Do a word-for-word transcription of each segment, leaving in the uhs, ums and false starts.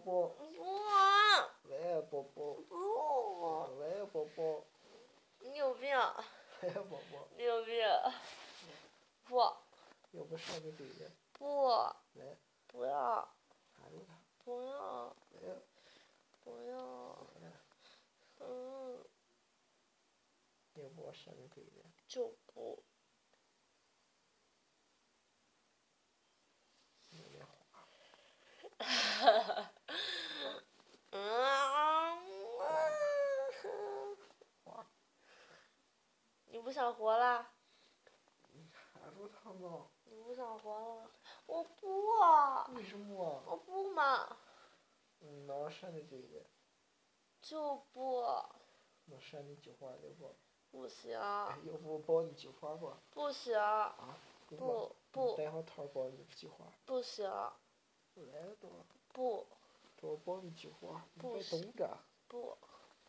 宝。 不。 来宝宝。 不。 来宝宝。 你有病。 来宝宝。 你有病。不。 要不上你嘴里。 不。 来。 不要。 含住它。 不要。 来。 不要。嗯。 要不我上你嘴里。 就不。 有点滑。 哈哈。嗯。你不想活了？ 你含住它嘛。 你不想活了？我不啊。 为什么？ 我不嘛。 嗯，那我上你嘴里。 就不。 我上你菊花里不？ 不行。 哎，要不我抱你菊花不？ 不行。 啊？ 不不。 带上套抱你菊花。 不行。 来多。 不。 这我抱你菊花，你不别动着。 不。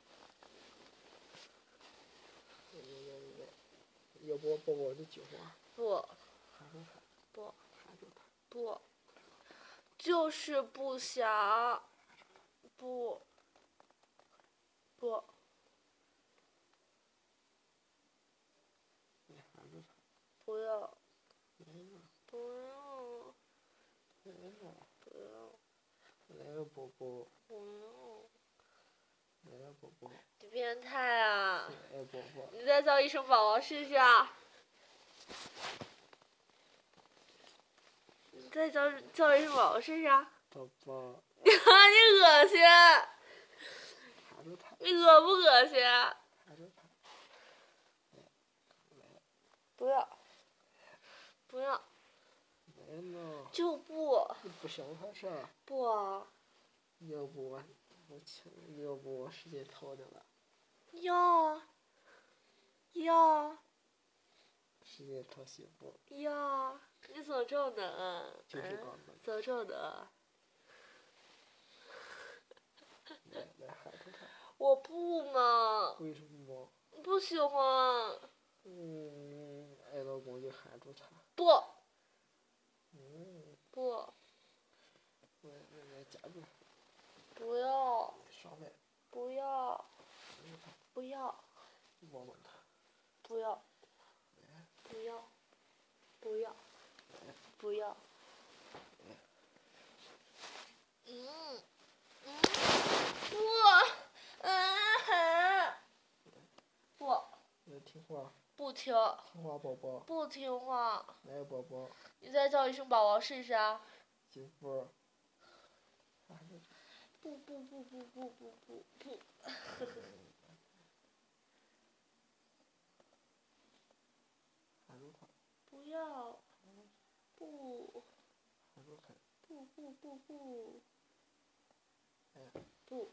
要不我抱抱你菊花？ 不。 含住它。 不。 含住它。 不。就是不想。不。不。 你含住它。 不要。 来嘛。 不要。 来嘛。 不要。 来宝宝。 不要。 来宝宝。 你变态啊！ 来宝宝。 你再叫一声宝宝试试啊！你再叫叫一声宝宝试试啊！ 宝宝。 你恶心！ 含住它。 你恶不恶心？ 含住它。 不要。不要。 来嘛。 就不。 你不想它是？ 不啊。 要不我我请，要不我使劲掏你了。 要。要。 使劲掏媳妇。 要。你怎么这么能？ 就是刚刚。 怎么这么能？ 来来含住它。 我不嘛。 为什么？ 不喜欢。 嗯，爱老公就含住它。 不。 嗯。 不。 来来来夹住。 不要。 上来。 不要。不要。 摸摸它。 不要。不要。不要。不要。嗯。嗯。不。嗯。不。 来听话。 不听。 听话宝宝。 不听话。 来宝宝。 你再叫一声宝宝试试啊！ 媳妇。 不不不不不不不不。 含住它。 不要。不。 含住它。 不不不不。 哎。 不。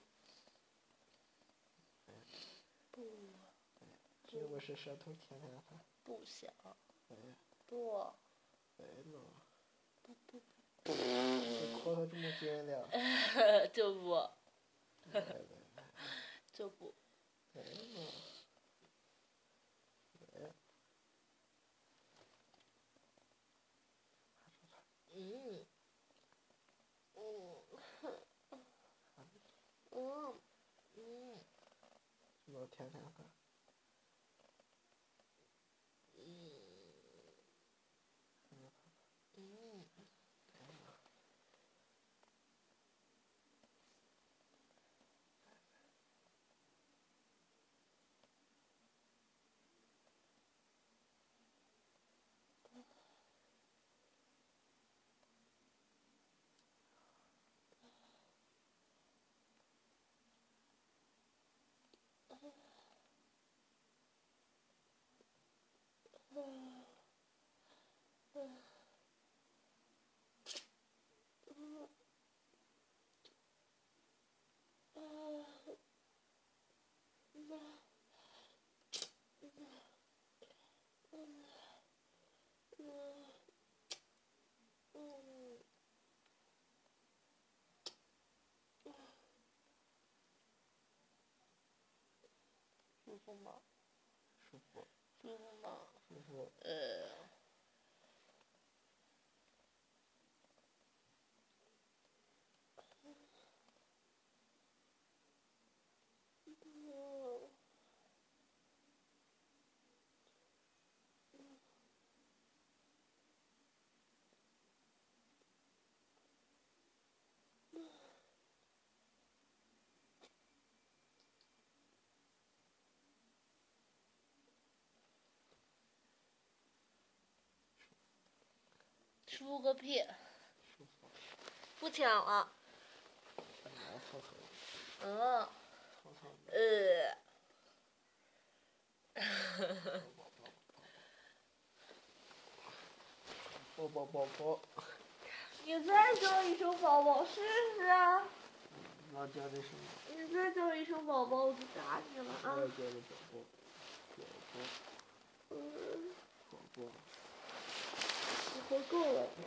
不。 要不是舌头舔舔它。 不想。 哎。 不。 来嘛。 不不不。 你靠它这么近了。 就不。 来来来。 就不。 来嘛。来。 嗯。嗯。嗯。嗯。 我舔舔它。 嗯。嗯。舒服吗？ 舒服。 舒服吗？ 舒服。 呃。 输个屁！ 舒服。 不抢了。 把毛草草。 嗯。 草草。 呃。 抱抱抱抱。 你再叫一声宝宝试试啊！ 要叫的什么？ 你再叫一声宝宝，我就打你了啊！ 我要叫的宝宝，宝宝。 嗯。 宝宝。 你活够了你。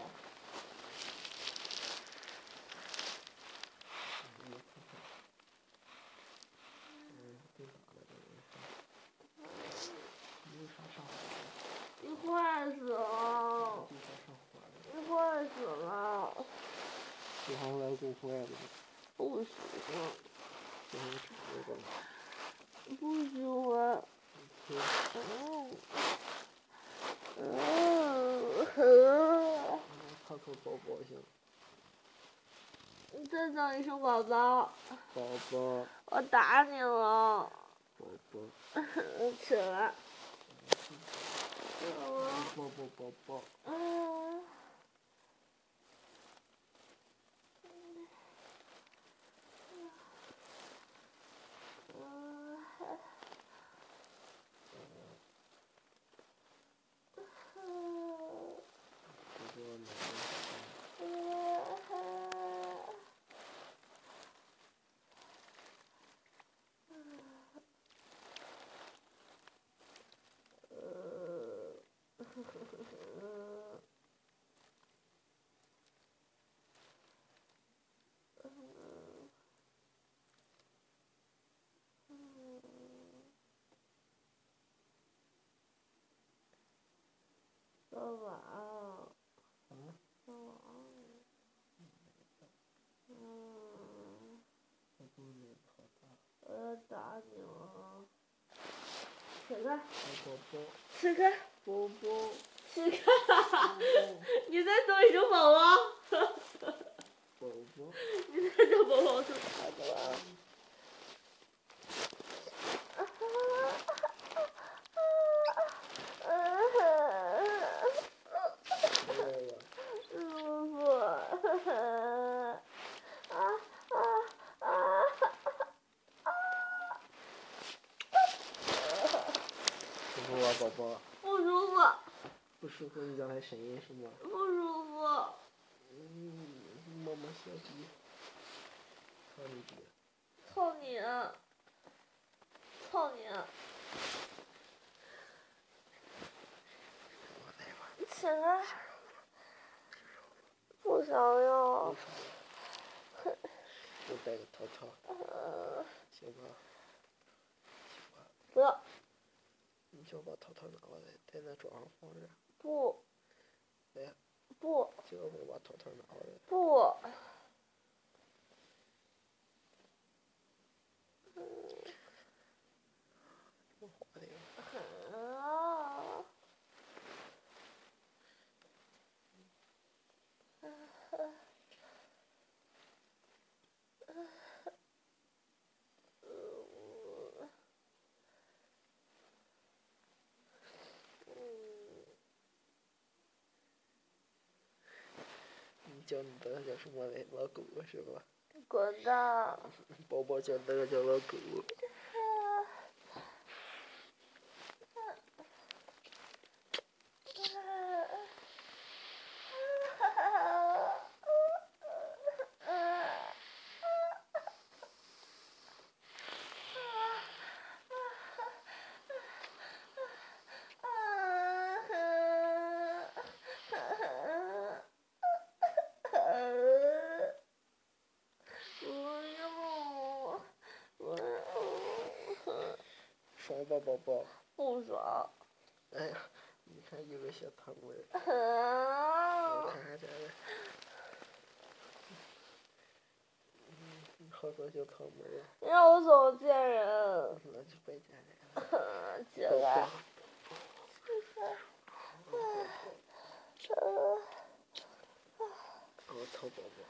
你坏死了！你坏死了！ 喜欢来过坏的。 不喜欢。 喜欢吃这个。 不喜欢。嗯。嗯。 套套宝宝行。 你再叫一声宝宝。 宝宝。 我打你了。 宝宝。 起来。 宝宝宝宝。 嗯。说晚安。 嗯。 说晚安。嗯。我要打你了。起开。 宝宝。 起开。 宝宝。 起开！你再叫一声宝宝。 宝宝。 你再叫宝宝，我就打你了。 舒服啊，宝宝。 不舒服。 不舒服，你叫他声音是吗？ 不舒服。 嗯，摸摸小鼻。操你爹！ 操你！操你！起来！不想要。 我戴个套套。行吧。行吧。 不要。 你就把套套拿过来，在那桌上放着。 不。 来。 不。 就我把套套拿过来。 不。 我花的。 啊。 你叫你的叫什么来？老狗是吧？ 滚蛋！ 宝宝叫那个叫老狗。爽吧，宝宝。 不爽。 哎呀，你看有个小糖味儿。 我看看这个。嗯，好多小糖味儿。 让我走，贱人。 那就别见人了。 起来。 我操，宝宝。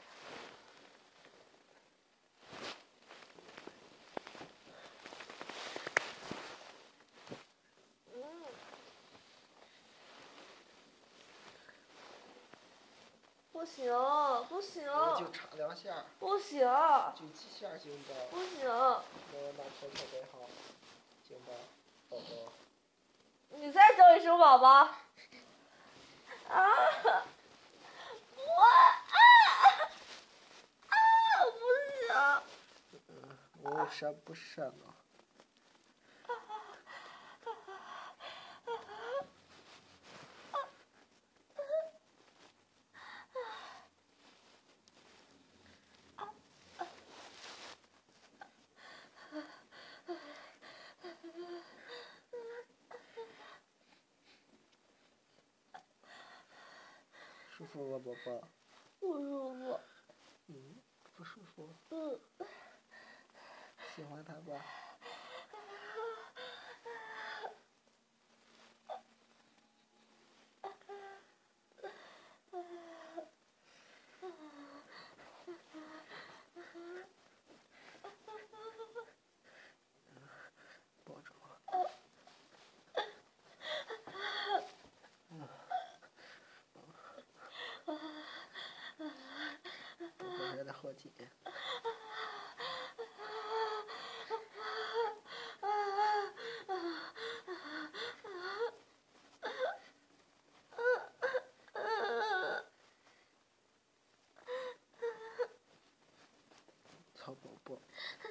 不行不行。 就差两下。 不行。 就几下行不？ 不行。 我拿头特别好，行吧，宝宝。 你再叫一声宝宝。啊！我啊啊！不行。 嗯，我闪不闪呢？舒服吗，宝宝？ 不舒服。 嗯，不舒服。 嗯。 喜欢他吧？抱着我。宝宝有点好紧。操宝宝。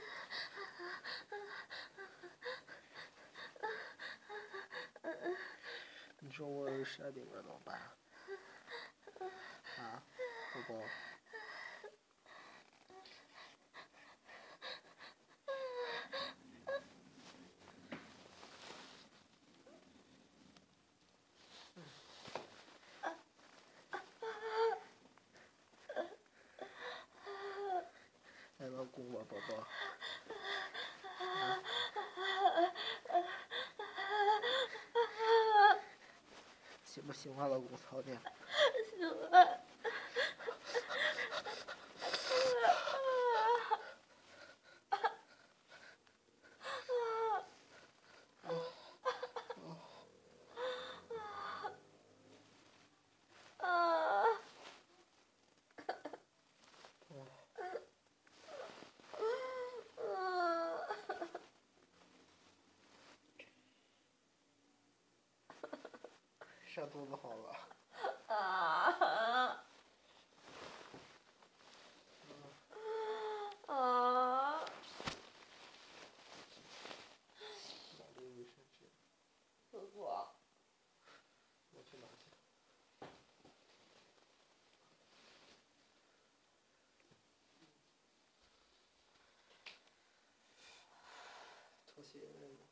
你说我耳塞里边怎么办？啊，宝宝。爱老公吧，宝宝。喜不喜欢老公操你？ 喜欢。 上肚子好了。 啊。啊。 哪里有卫生纸？ 厕所。 我去拿去。抽血。